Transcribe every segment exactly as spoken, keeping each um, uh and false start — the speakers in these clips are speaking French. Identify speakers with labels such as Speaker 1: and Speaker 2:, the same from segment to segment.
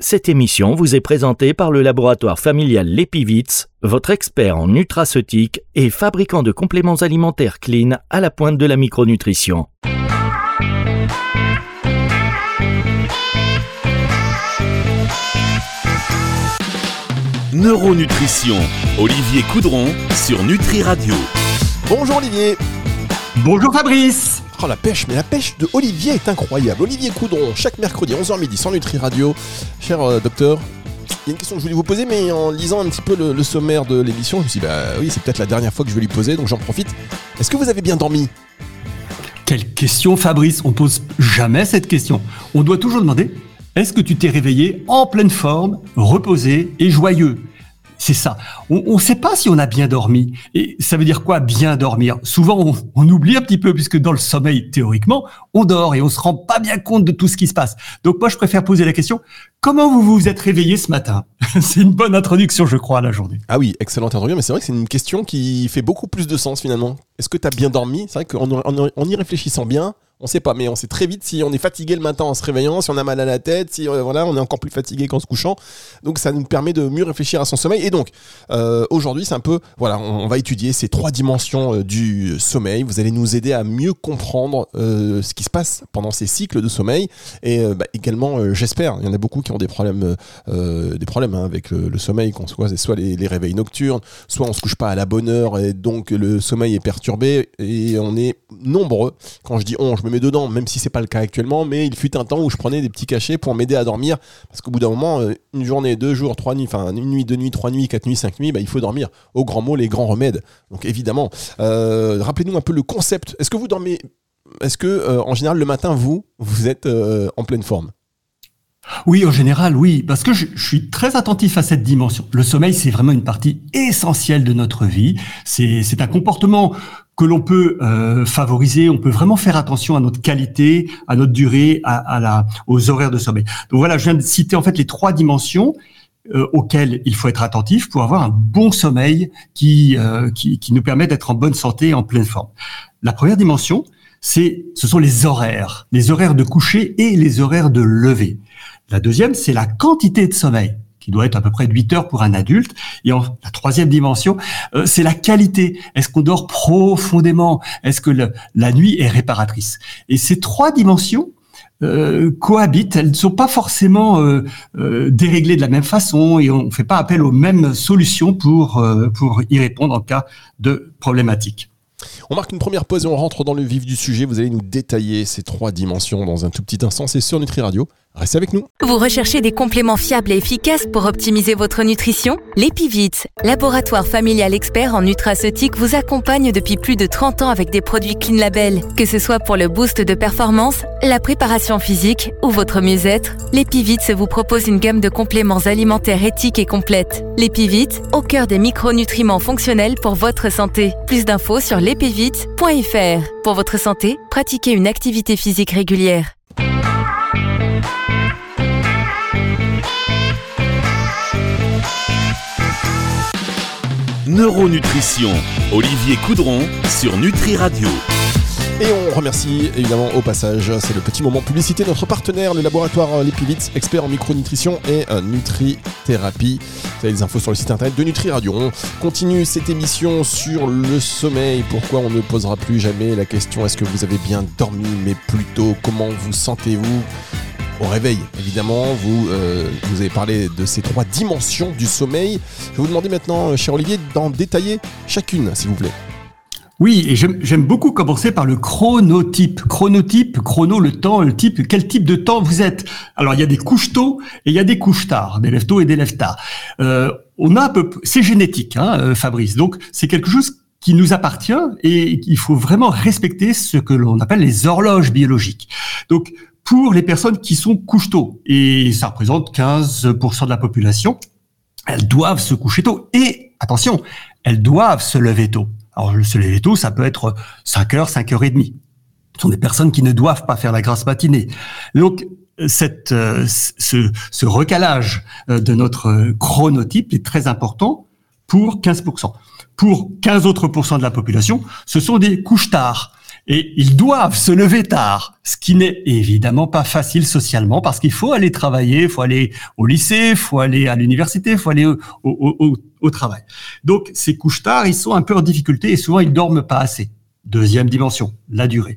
Speaker 1: Cette émission vous est présentée par le laboratoire familial Lepivitz, votre expert en nutraceutique et fabricant de compléments alimentaires clean à la pointe de la micronutrition.
Speaker 2: Neuronutrition, Olivier Coudron sur Nutri Radio.
Speaker 3: Bonjour Olivier.
Speaker 4: Bonjour Fabrice.
Speaker 3: Oh la pêche, mais la pêche de Olivier est incroyable. Olivier Coudron, chaque mercredi onze heures midi sur Nutri Radio. Cher euh, docteur, il y a une question que je voulais vous poser, mais en lisant un petit peu le, le sommaire de l'émission, je me suis dit, bah oui, c'est peut-être la dernière fois que je vais lui poser, donc j'en profite. Est-ce que vous avez bien dormi ?
Speaker 4: Quelle question Fabrice, on pose jamais cette question. On doit toujours demander, est-ce que tu t'es réveillé en pleine forme, reposé et joyeux ? C'est ça. On ne sait pas si on a bien dormi. Et ça veut dire quoi, bien dormir ? Souvent, on, on oublie un petit peu, puisque dans le sommeil, théoriquement, on dort et on se rend pas bien compte de tout ce qui se passe. Donc moi, je préfère poser la question, comment vous vous êtes réveillé ce matin ? C'est une bonne introduction, je crois, à la journée.
Speaker 3: Ah oui, excellente introduction, mais c'est vrai que c'est une question qui fait beaucoup plus de sens finalement. Est-ce que tu as bien dormi ? C'est vrai qu'en en, en y réfléchissant bien, on sait pas, mais on sait très vite si on est fatigué le matin en se réveillant, si on a mal à la tête, si euh, voilà, on est encore plus fatigué qu'en se couchant. Donc ça nous permet de mieux réfléchir à son sommeil. Et donc euh, aujourd'hui, c'est un peu, voilà, on, on va étudier ces trois dimensions euh, du sommeil. Vous allez nous aider à mieux comprendre euh, ce qui se passe pendant ces cycles de sommeil. Et euh, bah, également, euh, j'espère, il y en a beaucoup qui ont des problèmes, euh, des problèmes hein, avec le, le sommeil, qu'on soit, soit les, les réveils nocturnes, soit on se couche pas à la bonne heure et donc le sommeil est perturbé. Et on est nombreux. Quand je dis on, je me mets dedans, même si c'est pas le cas actuellement, mais il fut un temps où je prenais des petits cachets pour m'aider à dormir, parce qu'au bout d'un moment, une journée, deux jours, trois nuits, enfin une nuit, deux nuits, trois nuits, quatre nuits, cinq nuits, bah, il faut dormir. Au grand mot, les grands remèdes. Donc évidemment, euh, rappelez-nous un peu le concept. Est-ce que vous dormez ? Est-ce que euh, en général le matin, vous, vous êtes euh, en pleine forme ?
Speaker 4: Oui, en général, oui, parce que je, je suis très attentif à cette dimension. Le sommeil, c'est vraiment une partie essentielle de notre vie. C'est, c'est un comportement que l'on peut euh, favoriser. On peut vraiment faire attention à notre qualité, à notre durée, à, à la, aux horaires de sommeil. Donc voilà, je viens de citer en fait les trois dimensions euh, auxquelles il faut être attentif pour avoir un bon sommeil qui, euh, qui, qui nous permet d'être en bonne santé et en pleine forme. La première dimension, c'est, ce sont les horaires, les horaires de coucher et les horaires de lever. La deuxième, c'est la quantité de sommeil, qui doit être à peu près de huit heures pour un adulte. Et en, la troisième dimension, euh, c'est la qualité. Est-ce qu'on dort profondément ? Est-ce que le, la nuit est réparatrice ? Et ces trois dimensions euh, cohabitent. Elles ne sont pas forcément euh, euh, déréglées de la même façon et on ne fait pas appel aux mêmes solutions pour, euh, pour y répondre en cas de problématique.
Speaker 3: On marque une première pause et on rentre dans le vif du sujet. Vous allez nous détailler ces trois dimensions dans un tout petit instant. C'est sur Nutri Radio. Restez avec nous.
Speaker 5: Vous recherchez des compléments fiables et efficaces pour optimiser votre nutrition ? Lepivitz, laboratoire familial expert en nutraceutique, vous accompagne depuis plus de trente ans avec des produits Clean Label. Que ce soit pour le boost de performance, la préparation physique ou votre mieux-être, Lepivitz vous propose une gamme de compléments alimentaires éthiques et complètes. Lepivitz, au cœur des micronutriments fonctionnels pour votre santé. Plus d'infos sur lepivitz point f r. Pour votre santé, pratiquez une activité physique régulière.
Speaker 2: Neuronutrition, Olivier Coudron sur Nutri Radio.
Speaker 3: Et on remercie évidemment au passage, c'est le petit moment publicité, notre partenaire, le laboratoire Lepivitz, expert en micronutrition et euh, nutrithérapie. Vous avez les infos sur le site internet de Nutri Radio. On continue cette émission sur le sommeil. Pourquoi on ne posera plus jamais la question est-ce que vous avez bien dormi, mais plutôt comment vous sentez-vous au réveil, évidemment, vous, euh, vous avez parlé de ces trois dimensions du sommeil. Je vais vous demander maintenant, cher Olivier, d'en détailler chacune, s'il vous plaît.
Speaker 4: Oui, et j'aime, j'aime beaucoup commencer par le chronotype. Chronotype, chrono, le temps, le type, quel type de temps vous êtes. Alors, il y a des couches tôt et il y a des couches tard, des lève tôt et des lève tard. Euh, on a un peu, c'est génétique, hein, Fabrice. Donc, c'est quelque chose qui nous appartient et il faut vraiment respecter ce que l'on appelle les horloges biologiques. Donc, pour les personnes qui sont couches-tôt, et ça représente quinze pour cent de la population, elles doivent se coucher tôt. Et, attention, elles doivent se lever tôt. Alors, se lever tôt, ça peut être cinq heures, cinq heures trente. Ce sont des personnes qui ne doivent pas faire la grasse matinée. Donc, cette, euh, ce, ce recalage de notre chronotype est très important pour quinze pour cent. Pour quinze autres pourcents de la population, ce sont des couches tard. Et ils doivent se lever tard, ce qui n'est évidemment pas facile socialement parce qu'il faut aller travailler, il faut aller au lycée, il faut aller à l'université, il faut aller au, au, au, au travail. Donc, ces couches tard, ils sont un peu en difficulté et souvent, ils dorment pas assez. Deuxième dimension, la durée.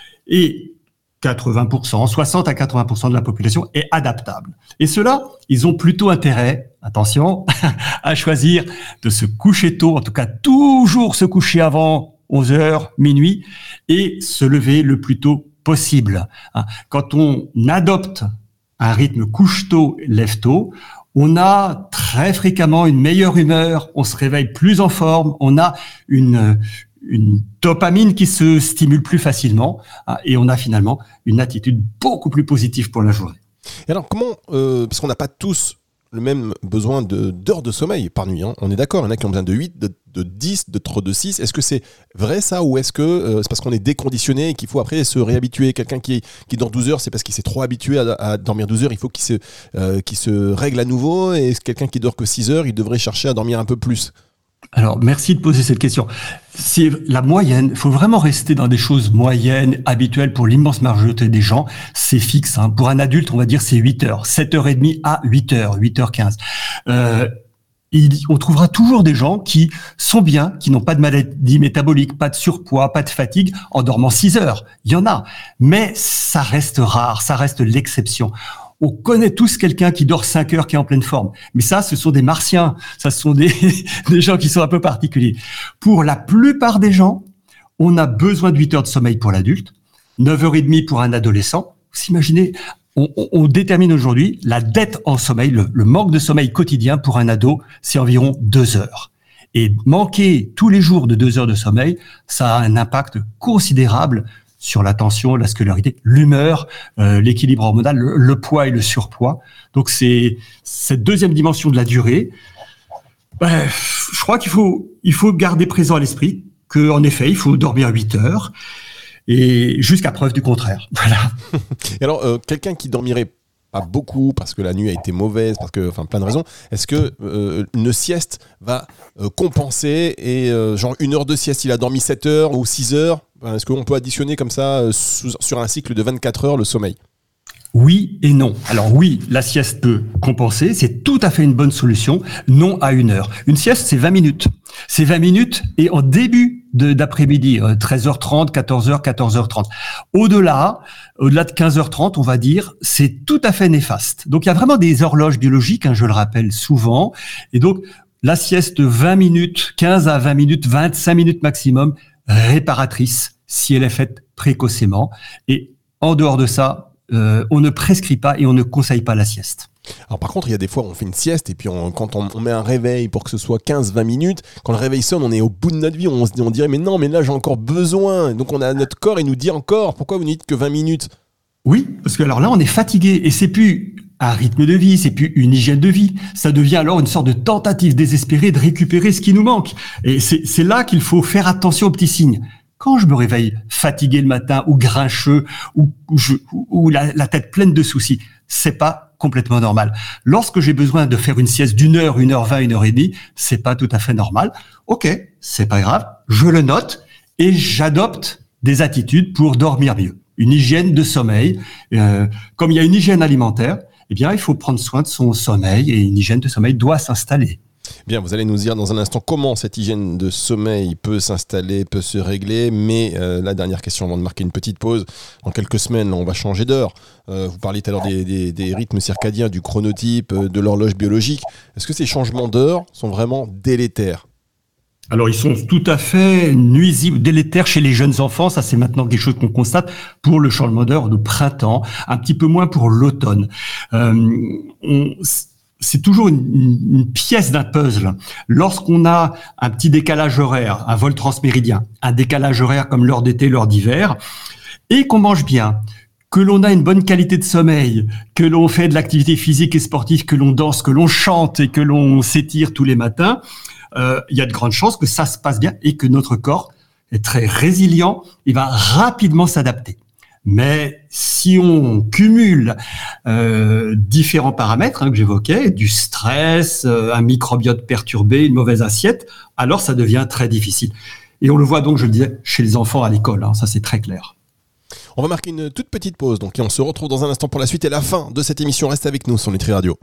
Speaker 4: Et quatre-vingts pour cent, soixante à quatre-vingts pour cent de la population est adaptable. Et ceux-là, ils ont plutôt intérêt, attention, à choisir de se coucher tôt, en tout cas toujours se coucher avant onze heures, minuit, et se lever le plus tôt possible. Quand on adopte un rythme couche tôt, lève tôt, on a très fréquemment une meilleure humeur, on se réveille plus en forme, on a une, une dopamine qui se stimule plus facilement, et on a finalement une attitude beaucoup plus positive pour la journée.
Speaker 3: Et alors comment, euh, parce qu'on n'a pas tous le même besoin de, d'heures de sommeil par nuit, hein. On est d'accord, il y en a qui ont besoin de huit, de, de dix, de, de six. Est-ce que c'est vrai ça, ou est-ce que euh, c'est parce qu'on est déconditionné et qu'il faut après se réhabituer? Quelqu'un qui, qui dort douze heures, c'est parce qu'il s'est trop habitué à, à dormir douze heures, il faut qu'il se, euh, qu'il se règle à nouveau, et quelqu'un qui dort que six heures, il devrait chercher à dormir un peu plus?
Speaker 4: Alors, merci de poser cette question. C'est la moyenne. Il faut vraiment rester dans des choses moyennes, habituelles pour l'immense majorité des gens. C'est fixe, hein. Pour un adulte, on va dire c'est huit heures, sept heures trente à huit heures, huit heures quinze. Euh, il, on trouvera toujours des gens qui sont bien, qui n'ont pas de maladie métabolique, pas de surpoids, pas de fatigue, en dormant six heures. Il y en a. Mais ça reste rare, ça reste l'exception. On connaît tous quelqu'un qui dort cinq heures, qui est en pleine forme. Mais ça, ce sont des martiens. Ça, ce sont des, des gens qui sont un peu particuliers. Pour la plupart des gens, on a besoin de huit heures de sommeil pour l'adulte, neuf heures trente pour un adolescent. Vous imaginez, on, on, on détermine aujourd'hui la dette en sommeil, le, le manque de sommeil quotidien pour un ado, c'est environ deux heures. Et manquer tous les jours de deux heures de sommeil, ça a un impact considérable sur l'attention, la scolarité, l'humeur, euh, l'équilibre hormonal, le, le poids et le surpoids. Donc c'est cette deuxième dimension de la durée. Ben, je crois qu'il faut il faut garder présent à l'esprit que en effet il faut dormir huit heures et jusqu'à preuve du contraire. Voilà.
Speaker 3: Et alors euh, quelqu'un qui dormirait pas beaucoup parce que la nuit a été mauvaise, parce que, enfin, plein de raisons. Est-ce que euh, une sieste va euh, compenser et euh, genre une heure de sieste, il a dormi sept heures ou six heures? Est-ce qu'on peut additionner comme ça euh, sous, sur un cycle de vingt-quatre heures le sommeil?
Speaker 4: Oui et non. Alors oui, la sieste peut compenser, c'est tout à fait une bonne solution, non à une heure. Une sieste, c'est vingt minutes. C'est vingt minutes et en début de, d'après-midi, euh, treize heures trente, quatorze heures, quatorze heures trente. Au-delà, au-delà de quinze heures trente, on va dire, c'est tout à fait néfaste. Donc il y a vraiment des horloges biologiques, hein, je le rappelle souvent, et donc la sieste de vingt minutes, quinze à vingt minutes, vingt-cinq minutes maximum, réparatrice si elle est faite précocement. Et en dehors de ça, euh, on ne prescrit pas et on ne conseille pas la sieste.
Speaker 3: Alors par contre, il y a des fois où on fait une sieste et puis on, quand on, on met un réveil pour que ce soit quinze vingt minutes, quand le réveil sonne, on est au bout de notre vie, on, on dirait mais non, mais là j'ai encore besoin. Donc on a notre corps, il nous dit encore, pourquoi vous ne dites que vingt minutes?
Speaker 4: Oui, parce que alors là on est fatigué et c'est plus un rythme de vie, c'est plus une hygiène de vie. Ça devient alors une sorte de tentative désespérée de récupérer ce qui nous manque. Et c'est, c'est là qu'il faut faire attention aux petits signes. Quand je me réveille fatigué le matin ou grincheux ou, ou, je, ou la, la tête pleine de soucis, c'est pas complètement normal. Lorsque j'ai besoin de faire une sieste d'une heure, une heure vingt, une heure et demie, c'est pas tout à fait normal. Ok, c'est pas grave, je le note et j'adopte des attitudes pour dormir mieux. Une hygiène de sommeil, euh, comme il y a une hygiène alimentaire, eh bien il faut prendre soin de son sommeil et une hygiène de sommeil doit s'installer.
Speaker 3: Bien, vous allez nous dire dans un instant comment cette hygiène de sommeil peut s'installer, peut se régler. Mais euh, la dernière question avant de marquer une petite pause. Dans quelques semaines, on va changer d'heure. Euh, vous parliez tout à l'heure des, des, des rythmes circadiens, du chronotype, de l'horloge biologique. Est-ce que ces changements d'heure sont vraiment délétères ?
Speaker 4: Alors, ils sont tout à fait nuisibles, délétères chez les jeunes enfants. Ça, c'est maintenant quelque chose qu'on constate pour le changement d'heure de printemps, un petit peu moins pour l'automne. Euh, on... C'est toujours une, une pièce d'un puzzle. Lorsqu'on a un petit décalage horaire, un vol transméridien, un décalage horaire comme l'heure d'été, l'heure d'hiver, et qu'on mange bien, que l'on a une bonne qualité de sommeil, que l'on fait de l'activité physique et sportive, que l'on danse, que l'on chante et que l'on s'étire tous les matins, euh, il y a de grandes chances que ça se passe bien et que notre corps est très résilient, il va rapidement s'adapter. Mais si on cumule euh, différents paramètres hein, que j'évoquais, du stress, euh, un microbiote perturbé, une mauvaise assiette, alors ça devient très difficile. Et on le voit donc, je le disais, chez les enfants à l'école, hein, ça c'est très clair.
Speaker 3: On va marquer une toute petite pause, donc, et on se retrouve dans un instant pour la suite et la fin de cette émission. Reste avec nous sur Nutri Radio.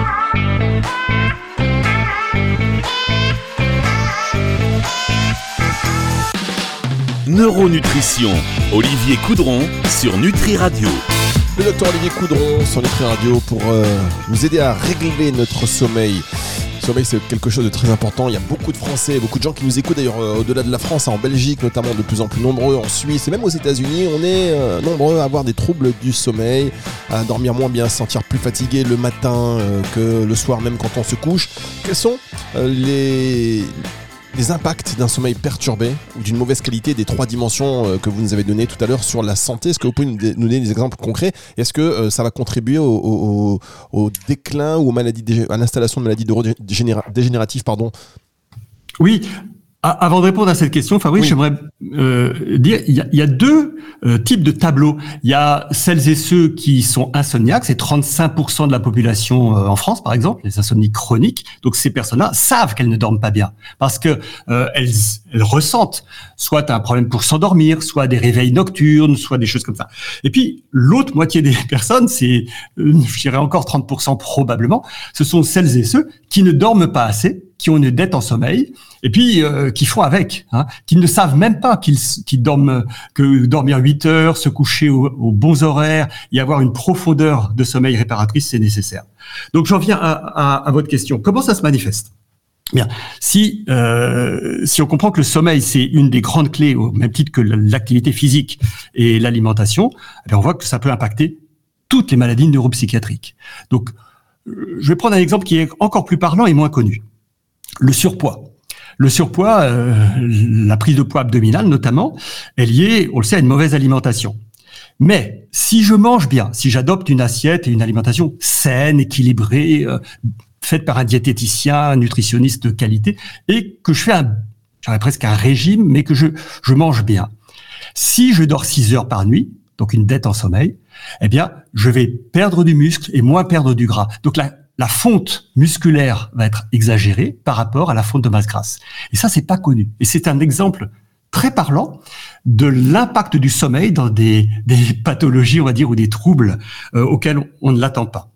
Speaker 2: Neuronutrition, Olivier Coudron sur Nutri Radio.
Speaker 3: Le docteur Olivier Coudron sur Nutri Radio pour euh, nous aider à régler notre sommeil. Le sommeil, c'est quelque chose de très important. Il y a beaucoup de Français, beaucoup de gens qui nous écoutent d'ailleurs euh, au-delà de la France, hein, en Belgique notamment, de plus en plus nombreux, en Suisse et même aux États-Unis. On est euh, nombreux à avoir des troubles du sommeil, à dormir moins bien, à se sentir plus fatigué le matin euh, que le soir, même quand on se couche. Quels sont euh, les... les impacts d'un sommeil perturbé ou d'une mauvaise qualité des trois dimensions euh, que vous nous avez données tout à l'heure sur la santé? Est-ce que vous pouvez nous, dé- nous donner des exemples concrets? Est-ce que euh, ça va contribuer au, au, au déclin ou aux maladies dégé- à l'installation de maladies neurodégénératives pardon?
Speaker 4: Oui. Avant de répondre à cette question, Fabrice, oui. j'aimerais euh, dire il y a, il y a deux euh, types de tableaux. Il y a celles et ceux qui sont insomniaques, c'est trente-cinq pour cent de la population euh, en France, par exemple, les insomnies chroniques. Donc ces personnes-là savent qu'elles ne dorment pas bien parce que euh, elles, elles ressentent soit un problème pour s'endormir, soit des réveils nocturnes, soit des choses comme ça. Et puis l'autre moitié des personnes, c'est, euh, je dirais encore trente pour cent probablement, ce sont celles et ceux qui ne dorment pas assez, qui ont une dette en sommeil, et puis euh, qui font avec, hein, qui ne savent même pas qu'ils, qu'ils dorment, que dormir huit heures, se coucher au, aux bons horaires et avoir une profondeur de sommeil réparatrice, c'est nécessaire. Donc j'en viens à, à, à votre question. Comment ça se manifeste? Bien, si euh, si on comprend que le sommeil c'est une des grandes clés au même titre que l'activité physique et l'alimentation, eh bien on voit que ça peut impacter toutes les maladies neuropsychiatriques. Donc je vais prendre un exemple qui est encore plus parlant et moins connu. Le surpoids. Le surpoids, euh, la prise de poids abdominale notamment, est liée, on le sait, à une mauvaise alimentation. Mais si je mange bien, si j'adopte une assiette et une alimentation saine, équilibrée, euh, faite par un diététicien, un nutritionniste de qualité, et que je fais un, j'aurais presque un régime, mais que je, je mange bien. Si je dors six heures par nuit, donc une dette en sommeil, eh bien, je vais perdre du muscle et moins perdre du gras. Donc la La fonte musculaire va être exagérée par rapport à la fonte de masse grasse. Et ça, c'est pas connu. Et c'est un exemple très parlant de l'impact du sommeil dans des, des pathologies, on va dire, ou des troubles euh, auxquels on, on ne l'attend pas.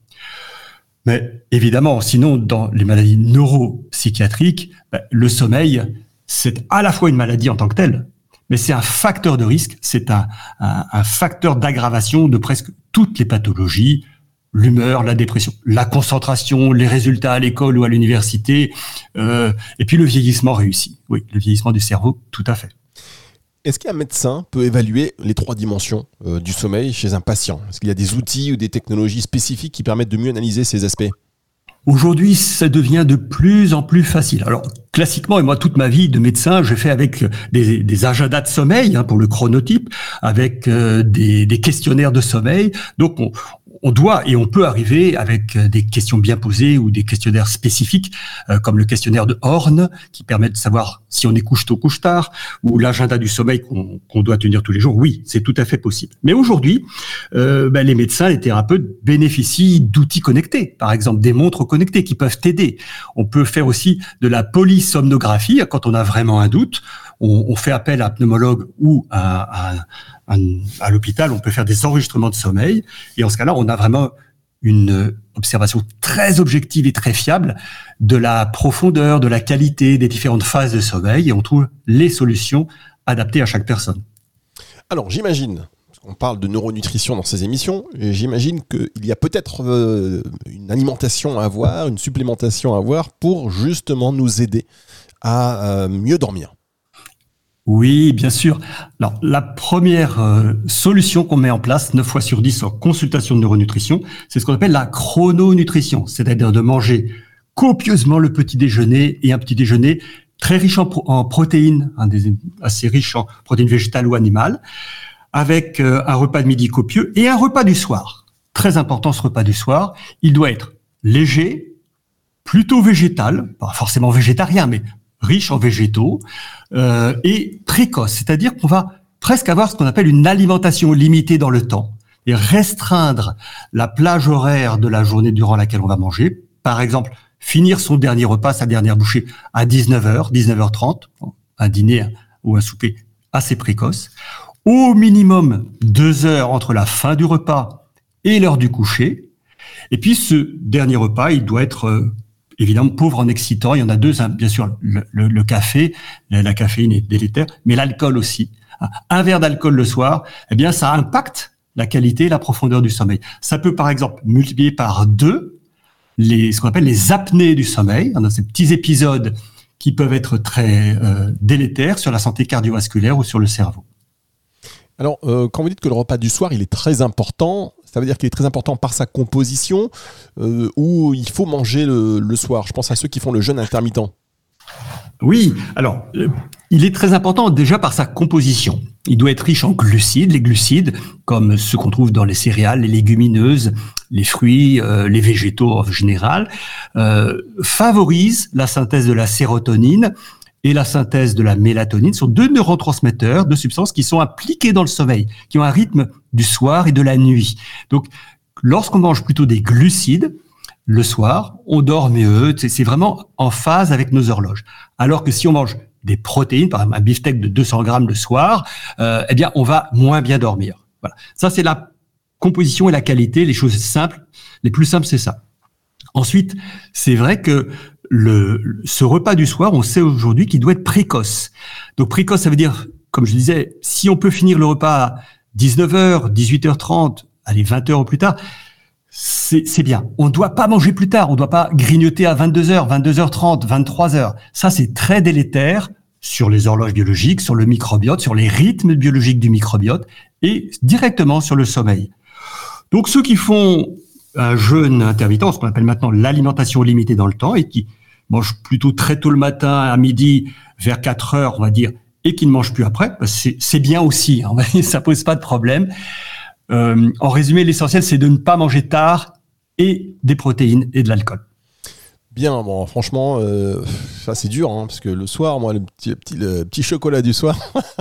Speaker 4: Mais évidemment, sinon, dans les maladies neuropsychiatriques, ben, le sommeil, c'est à la fois une maladie en tant que telle, mais c'est un facteur de risque, c'est un, un, un facteur d'aggravation de presque toutes les pathologies, l'humeur, la dépression, la concentration, les résultats à l'école ou à l'université, euh, et puis le vieillissement réussi. Oui, le vieillissement du cerveau, tout à fait.
Speaker 3: Est-ce qu'un médecin peut évaluer les trois dimensions euh, du sommeil chez un patient? Est-ce qu'il y a des outils ou des technologies spécifiques qui permettent de mieux analyser ces aspects?
Speaker 4: Aujourd'hui, ça devient de plus en plus facile. Alors, classiquement, et moi, toute ma vie de médecin, j'ai fait avec des, des agendas de sommeil, hein, pour le chronotype, avec euh, des, des questionnaires de sommeil. Donc, on, on doit et on peut arriver avec des questions bien posées ou des questionnaires spécifiques, euh, comme le questionnaire de Horn, qui permet de savoir si on est couche tôt, couche tard, ou l'agenda du sommeil qu'on, qu'on doit tenir tous les jours. Oui, c'est tout à fait possible. Mais aujourd'hui, euh, ben, les médecins, les thérapeutes bénéficient d'outils connectés, par exemple des montres connectées qui peuvent t'aider. On peut faire aussi de la polysomnographie quand on a vraiment un doute. On, on fait appel à un pneumologue ou à, à, à, à l'hôpital. On peut faire des enregistrements de sommeil. Et en ce cas-là, on a vraiment une observation très objective et très fiable de la profondeur, de la qualité des différentes phases de sommeil. Et on trouve les solutions adaptées à chaque personne.
Speaker 3: Alors, j'imagine, parce qu'on parle de neuronutrition dans ces émissions, et j'imagine qu'il y a peut-être euh, une alimentation à avoir, une supplémentation à avoir pour justement nous aider à euh, mieux dormir.
Speaker 4: Oui, bien sûr. Alors, la première euh, solution qu'on met en place, neuf fois sur dix en consultation de neuronutrition, c'est ce qu'on appelle la chrononutrition, c'est-à-dire de manger copieusement le petit déjeuner et un petit déjeuner très riche en, pro- en protéines, hein, des, assez riche en protéines végétales ou animales, avec euh, un repas de midi copieux et un repas du soir. Très important, ce repas du soir. Il doit être léger, plutôt végétal, pas forcément végétarien, mais riche en végétaux, euh, et précoce, c'est-à-dire qu'on va presque avoir ce qu'on appelle une alimentation limitée dans le temps, et restreindre la plage horaire de la journée durant laquelle on va manger. Par exemple, finir son dernier repas, sa dernière bouchée à dix-neuf heures, dix-neuf heures trente, un dîner ou un souper assez précoce. Au minimum deux heures entre la fin du repas et l'heure du coucher. Et puis ce dernier repas, il doit être euh, évidemment pauvre en excitants. Il y en a deux, hein, bien sûr, le, le, le café, la, la caféine est délétère, mais l'alcool aussi. Un verre d'alcool le soir, eh bien, ça impacte la qualité et la profondeur du sommeil. Ça peut, par exemple, multiplier par deux les, ce qu'on appelle les apnées du sommeil. On a ces petits épisodes qui peuvent être très euh, délétères sur la santé cardiovasculaire ou sur le cerveau.
Speaker 3: Alors, euh, quand vous dites que le repas du soir, il est très important, ça veut dire qu'il est très important par sa composition euh, ou il faut manger le, le soir? Je pense à ceux qui font le jeûne intermittent.
Speaker 4: Oui, alors, euh, il est très important déjà par sa composition. Il doit être riche en glucides. Les glucides, comme ceux qu'on trouve dans les céréales, les légumineuses, les fruits, euh, les végétaux en général, euh, favorisent la synthèse de la sérotonine et la synthèse de la mélatonine. Ce sont deux neurotransmetteurs, deux substances qui sont impliquées dans le sommeil, qui ont un rythme du soir et de la nuit. Donc, lorsqu'on mange plutôt des glucides, le soir, on dort mieux, c'est vraiment en phase avec nos horloges. Alors que si on mange des protéines, par exemple un beefsteak de deux cents grammes le soir, euh, eh bien, on va moins bien dormir. Voilà. Ça, c'est la composition et la qualité, les choses simples. Les plus simples, c'est ça. Ensuite, c'est vrai que le, ce repas du soir, on sait aujourd'hui qu'il doit être précoce. Donc, précoce, ça veut dire, comme je disais, si on peut finir le repas à dix-neuf heures, dix-huit heures trente, allez, vingt heures au plus tard, C'est, c'est bien. On ne doit pas manger plus tard. On ne doit pas grignoter à vingt-deux heures, vingt-deux heures trente, vingt-trois heures. Ça, c'est très délétère sur les horloges biologiques, sur le microbiote, sur les rythmes biologiques du microbiote et directement sur le sommeil. Donc, ceux qui font un jeûne intermittent, ce qu'on appelle maintenant l'alimentation limitée dans le temps et qui mangent plutôt très tôt le matin, à midi, vers quatre heures, on va dire, et qui ne mangent plus après, c'est, c'est bien aussi. Hein, ça pose pas de problème. Euh, en résumé, l'essentiel, c'est de ne pas manger tard et des protéines et de l'alcool.
Speaker 3: Bien, bon, franchement, euh, ça c'est dur, hein, parce que le soir, moi, le petit, le petit, le petit chocolat du soir.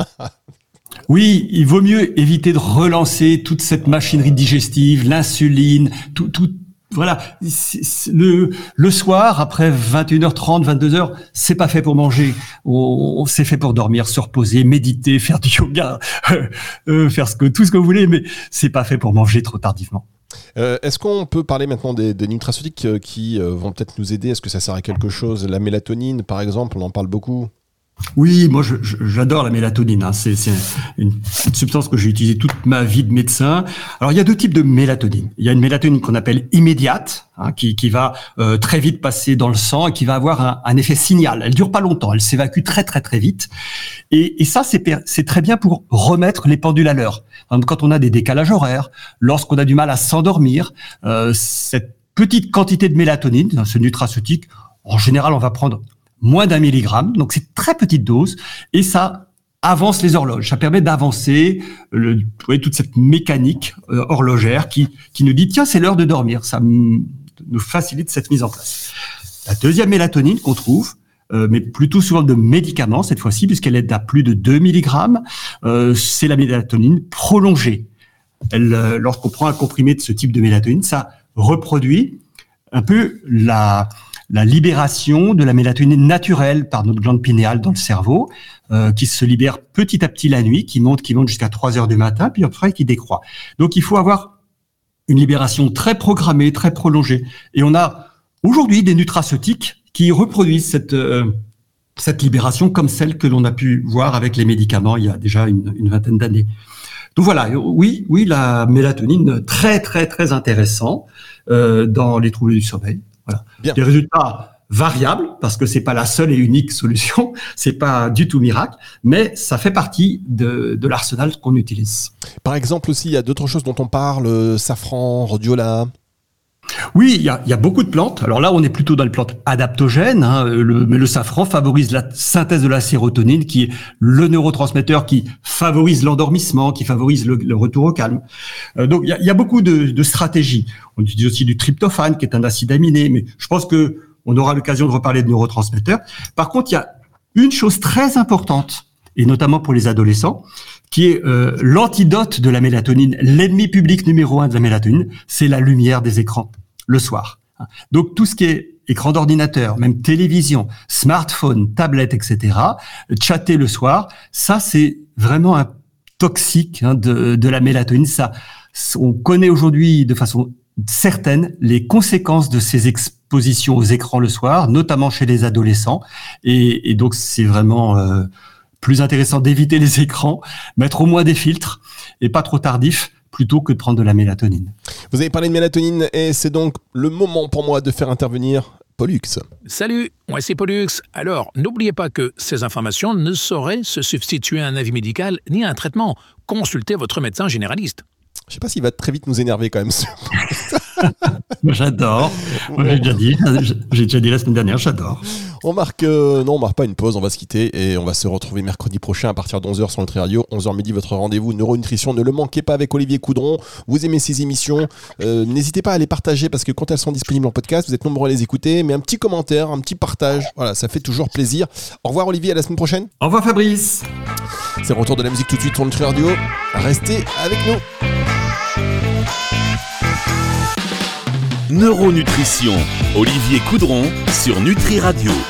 Speaker 4: Oui, il vaut mieux éviter de relancer toute cette machinerie digestive, l'insuline, tout, tout. Voilà, c'est, c'est le, le soir, après vingt et une heures trente, vingt-deux heures, c'est pas fait pour manger. On, on c'est fait pour dormir, se reposer, méditer, faire du yoga, euh, euh, faire ce que, tout ce que vous voulez, mais c'est pas fait pour manger trop tardivement.
Speaker 3: Euh, est-ce qu'on peut parler maintenant des, des nutraceutiques qui euh, vont peut-être nous aider? Est-ce que ça sert à quelque chose? La mélatonine, par exemple, on en parle beaucoup.
Speaker 4: Oui, moi je, je, j'adore la mélatonine. Hein. C'est, c'est une, une substance que j'ai utilisée toute ma vie de médecin. Alors il y a deux types de mélatonine. Il y a une mélatonine qu'on appelle immédiate, hein, qui, qui va euh, très vite passer dans le sang et qui va avoir un, un effet signal. Elle dure pas longtemps, elle s'évacue très très très vite. Et, et ça c'est, c'est très bien pour remettre les pendules à l'heure. Quand on a des décalages horaires, lorsqu'on a du mal à s'endormir, euh, cette petite quantité de mélatonine, ce nutraceutique, en général on va prendre moins d'un milligramme, donc c'est très petite dose, et ça avance les horloges. Ça permet d'avancer le, vous voyez, toute cette mécanique euh, horlogère qui, qui nous dit, tiens, c'est l'heure de dormir. Ça m- nous facilite cette mise en place. La deuxième mélatonine qu'on trouve, euh, mais plutôt souvent de médicaments cette fois-ci, puisqu'elle est à plus de deux milligrammes, euh, c'est la mélatonine prolongée. Elle, euh, lorsqu'on prend un comprimé de ce type de mélatonine, ça reproduit un peu la... la libération de la mélatonine naturelle par notre glande pinéale dans le cerveau, euh, qui se libère petit à petit la nuit, qui monte, qui monte jusqu'à trois heures du matin, puis après qui décroît. Donc il faut avoir une libération très programmée, très prolongée. Et on a aujourd'hui des nutraceutiques qui reproduisent cette, euh, cette libération comme celle que l'on a pu voir avec les médicaments il y a déjà une, une vingtaine d'années. Donc voilà, oui, oui, la mélatonine, très très très intéressant euh, dans les troubles du sommeil. Voilà. Bien. Des résultats variables, parce que c'est pas la seule et unique solution, c'est pas du tout miracle, mais ça fait partie de, de l'arsenal qu'on utilise.
Speaker 3: Par exemple aussi, il y a d'autres choses dont on parle, safran, rhodiola.
Speaker 4: Oui, il y a, il y a beaucoup de plantes. Alors là, on est plutôt dans les plantes adaptogènes, hein, le, mais le safran favorise la synthèse de la sérotonine, qui est le neurotransmetteur qui favorise l'endormissement, qui favorise le, le retour au calme. Euh, donc, il y a, il y a beaucoup de, de stratégies. On utilise aussi du tryptophane, qui est un acide aminé, mais je pense que on aura l'occasion de reparler de neurotransmetteurs. Par contre, il y a une chose très importante, et notamment pour les adolescents, qui est euh, l'antidote de la mélatonine. L'ennemi public numéro un de la mélatonine, c'est la lumière des écrans, le soir. Donc tout ce qui est écran d'ordinateur, même télévision, smartphone, tablette, et cetera, chatter le soir, ça c'est vraiment un toxique hein, de, de la mélatonine. Ça, on connaît aujourd'hui de façon certaine les conséquences de ces expositions aux écrans le soir, notamment chez les adolescents. Et, et donc c'est vraiment euh, plus intéressant d'éviter les écrans, mettre au moins des filtres et pas trop tardif, plutôt que de prendre de la mélatonine.
Speaker 3: Vous avez parlé de mélatonine et c'est donc le moment pour moi de faire intervenir Pollux.
Speaker 6: Salut, moi c'est Pollux. Alors, n'oubliez pas que ces informations ne sauraient se substituer à un avis médical ni à un traitement. Consultez votre médecin généraliste.
Speaker 3: Je sais pas s'il va très vite nous énerver quand même.
Speaker 4: J'adore. Moi, j'ai déjà dit, j'ai déjà dit la semaine dernière, j'adore.
Speaker 3: On marque, euh, non, on marque pas une pause, on va se quitter et on va se retrouver mercredi prochain à partir de onze heures sur Nutri Radio. onze heures midi, votre rendez-vous Neuronutrition. Ne le manquez pas avec Olivier Coudron. Vous aimez ces émissions, euh, n'hésitez pas à les partager parce que quand elles sont disponibles en podcast, vous êtes nombreux à les écouter. Mais un petit commentaire, un petit partage, voilà, ça fait toujours plaisir. Au revoir Olivier, à la semaine prochaine.
Speaker 4: Au revoir Fabrice.
Speaker 3: C'est le retour de la musique tout de suite sur Nutri Radio. Restez avec nous.
Speaker 2: Neuronutrition, Olivier Coudron sur Nutri Radio.